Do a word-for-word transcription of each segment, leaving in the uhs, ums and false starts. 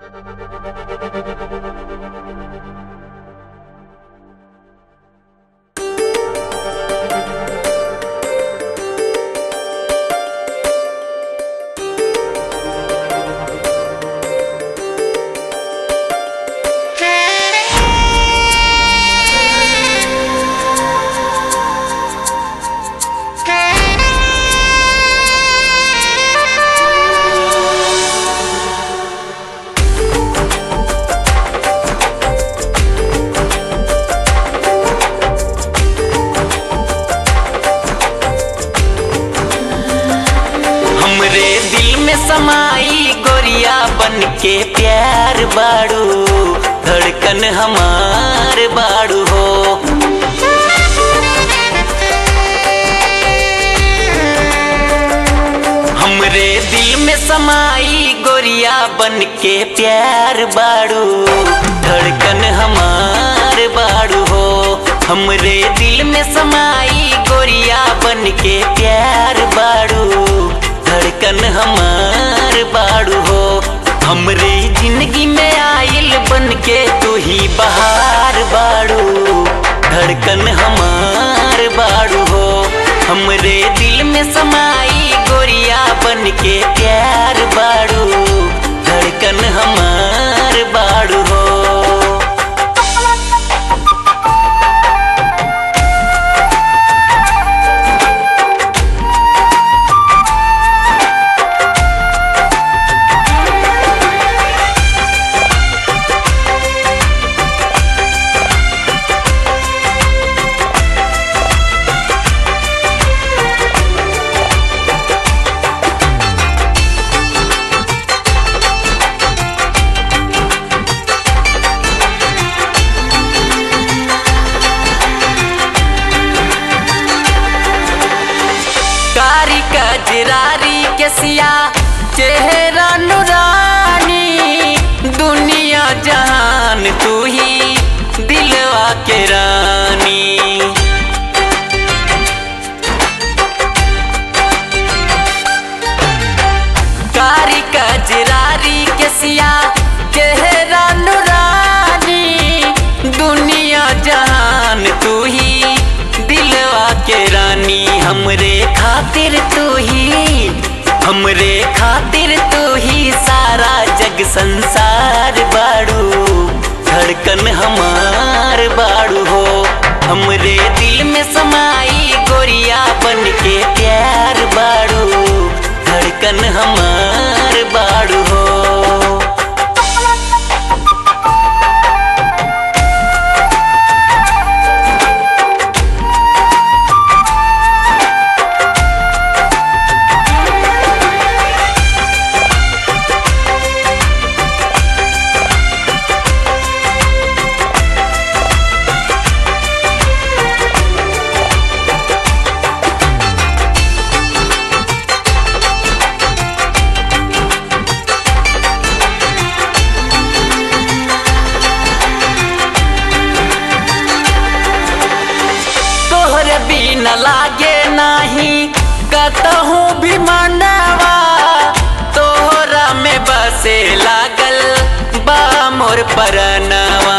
समाई गोरिया बन के प्यार बाड़ू, धड़कन हमार बाड़ू हो। हमरे दिल में समाई गोरिया बन के प्यार बाड़ू, धड़कन हमार बाड़ू हो। हमरे दिल में समाई गोरिया बन के प्यार बाड़ू, धड़कन हमार बाड़ू हो। हमरे जिंदगी में आइल बन के तू ही बहार बाड़ू, धड़कन हमार बाड़ू हो। हमरे दिल में समाई गोरिया बन के प्यार बाड़ू, धड़कन हमार बाड़ू हो। कजरारी केसिया चेहरा नूरानी, दुनिया जहान तू ही दिलवा के रानी। कारी कजरारी केसिया चेहरा नूरानी, दुनिया जहान तू ही दिलवा के रानी। हमरे खातिर तू ही, हमरे खातिर तू ही सारा जग संसार बाड़ू, धड़कन हमार बाड़ू हो। हमरे दिल में समाई गोरिया बन के प्यार बाड़ू, धड़कन हमार बाड़ू हो। न लागे नाही कतहूँ भी मनवा, तोहरा में बसे लागल बा मोर परनवा।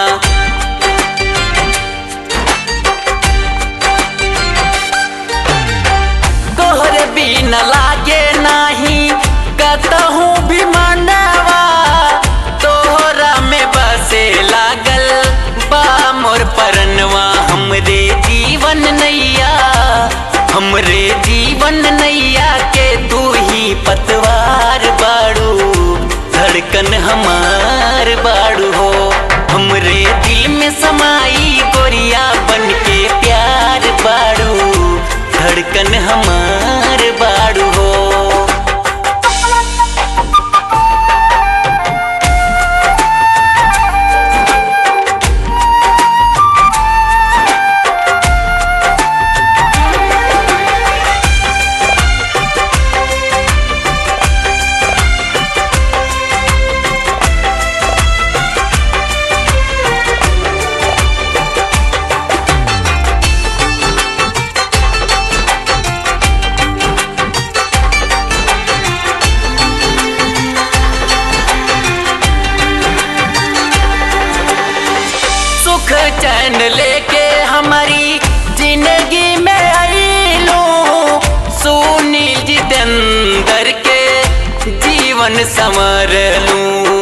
तोहरे भी न लागे नाही कतहूँ भी मनवा, तोहरा में बसे लागल बा मोर परनवा। हमरे जीवन नैया, हमरे जीवन नैया के तू ही पतवार बाड़ू, धड़कन हमार बाड़ू हो। हमरे दिल में समाई गोरिया बन के प्यार बाड़ू, धड़कन हमार बाड़ू हो। जीवन संवर लूं।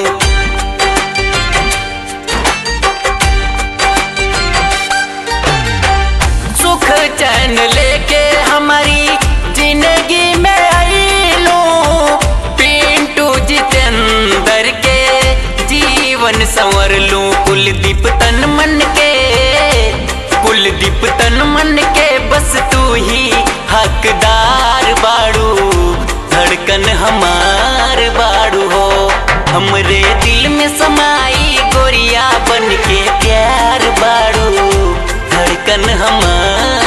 सुख चैन लेके हमारी जिंदगी में आई लूं, पिंटू जितेंद्र के जीवन संवर लूं। कुलदीप तन मन के, कुलदीप तन मन के बस तू ही हकदार बाड़ू, धड़कन हमार बाड़ू हो। हमरे दिल में समाई गोरिया बन के प्यार बाड़ू, धड़कन हमार